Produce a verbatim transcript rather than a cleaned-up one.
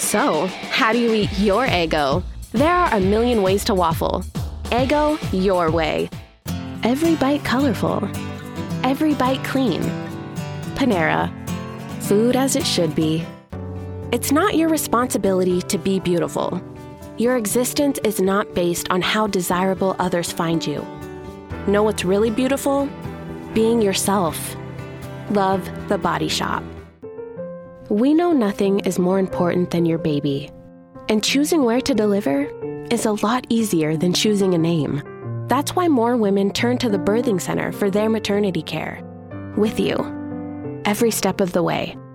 So, how do you eat your Eggo? There are a million ways to waffle. Eggo your way. Every bite colorful. Every bite clean. Panera. Food as it should be. It's not your responsibility to be beautiful. Your existence is not based on how desirable others find you. Know what's really beautiful? Being yourself. Love The Body Shop. We know nothing is more important than your baby. And choosing where to deliver is a lot easier than choosing a name. That's why more women turn to the birthing center for their maternity care. With you. Every step of the way.